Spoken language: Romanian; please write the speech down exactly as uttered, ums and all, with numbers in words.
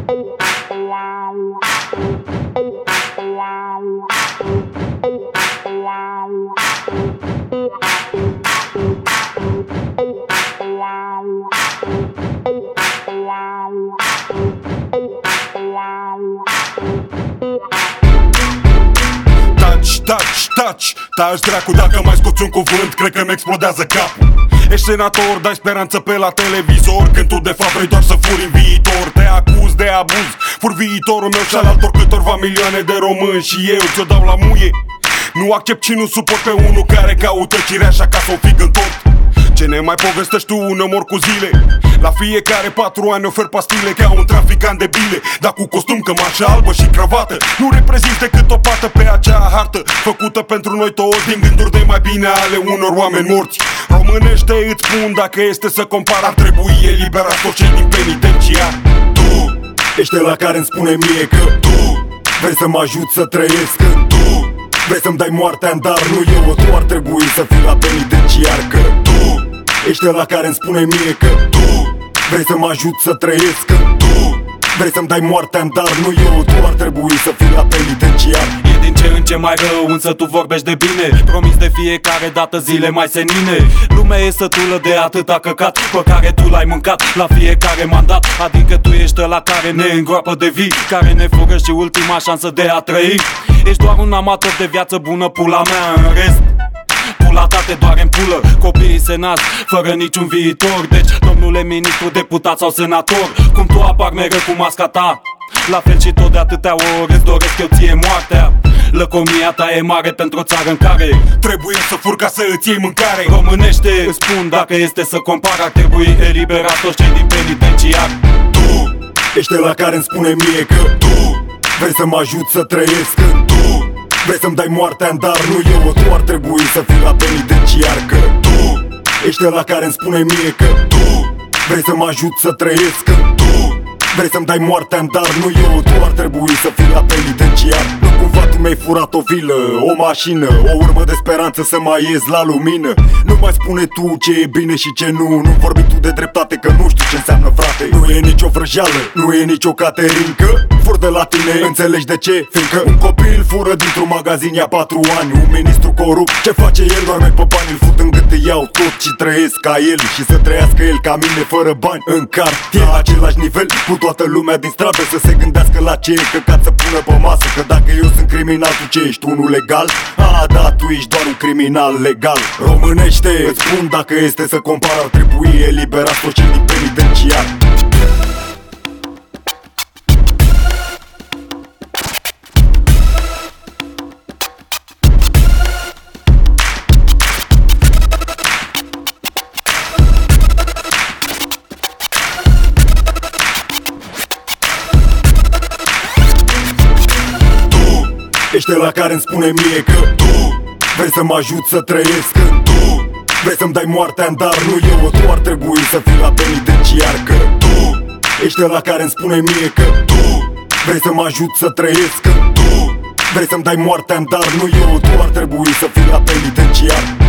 Taci, taci, taci dracu, dacă mai scoți un cuvânt, cred că mi explodează capul. Ești senator, dai speranță pe la televizor, când tu de fapt vrei doar să furi în viitor. Te acuz de abuz, fur viitorul meu și al altor câtorva milioane de români. Și eu ți-o dau la muie. Nu accept și nu suport pe unul care caută cireașa ca să o fig în tort. Ce ne mai povestești tu, un omor cu zile? La fiecare patru ani ofer pastile ca un traficant de bile, dar cu costum, cămașă albă și cravată. Nu reprezinți decât o pată pe acea hartă, făcută pentru noi toți din gânduri de mai bine ale unor oameni morți. Românește îți spun, dacă este să compar, ar trebui eliberați toți cei din penitenciar. Tu ești la care îmi spune mie că tu vrei să mă ajut să trăiesc, când tu vrei să-mi dai moartea în dar, nu eu. Tu ar trebui să fii la penitenciar, că tu ești la care îmi spune mie că tu vrei să mă ajut să trăiesc, când tu vrei să-mi dai moartea în dar, nu eu. Tu ar trebui să fii la penitenciar. E din ce în ce mai rău, însă tu vorbești de bine. Promis de fiecare dată zile mai senine. Lumea e sătulă de atâta căcat pe care tu l-ai mâncat la fiecare mandat. Adică tu ești ăla care ne îngroapă de vii, care ne fură și ultima șansă de a trăi. Ești doar un amator de viață bună, pula mea, în rest pula ta te doare în pulă. Copiii se nasc fără niciun viitor. Deci, domnule ministru, deputat sau senator, cum tu apar mereu cu masca ta, la fel și tot de atâtea ori îți doresc eu ție moartea. Lăcomia ta e mare pentru o țară în care trebuie să fur ca să îți iei mâncare. Românește îți spun, dacă este să compar, ar trebui eliberați toți cei din penitenciar. Tu ești la care îmi spune mie că tu vrei să mă ajut să trăiesc, când tu vrei să-mi dai moartea în dar, nu eu. Tu ar trebui să fii la penitenciar, că tu ești la care îmi spune mie că tu vrei să mă ajut să trăiesc, când tu vrei să-mi dai moartea în dar, nu eu. Tu ar trebui să fii la penitenciar. Nu cumva tu mi-ai furat o vilă, o mașină, o urmă de speranță să mai ies la lumină. Nu mai spune tu ce e bine și ce nu. Nu vorbi tu de dreptate, că nu știu ce înseamnă, frate. Nu e nicio vrăjeală, nu e nicio caterincă. Fur de la tine, înțelegi de ce? Fiindcă un copil fură dintr-un magazin ia patru ani. Un ministru corupt, ce face el? Doarme pe bani, îl fut în gât, îi iau tot și trăiesc ca el. Și să trăiască el ca mine, fără bani, în cartier, la același nivel cu toată lumea din stradă. Să se gândească la ce e căcat să pună pe masă. Că dacă eu sunt criminal, tu ce ești, unul legal? A, da, tu ești doar un criminal legal. Românește, îți spun, dacă este să compar, ar trebui eliberați toți cei din penitenciar. Ești la care îmi spune mie că tu vrei să mă ajut să trăiesc, când tu vrei să-mi dai moartea în dar, nu eu. Tu ar trebui să fii la penitenciar, că tu ești la care îmi spune mie că tu vrei să mă ajut să trăiesc, când tu vrei să-mi dai moartea în dar, nu eu. Tu ar trebui să fii la penitenciar.